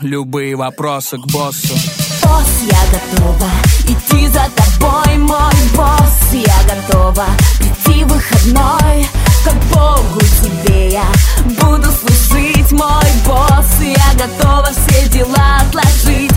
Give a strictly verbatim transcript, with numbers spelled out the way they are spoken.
любые вопросы к боссу. Босс, я готова идти за тобой, мой босс. Я готова прийти в выходной, как Богу тебе я буду служить, мой босс. Я готова все дела отложить.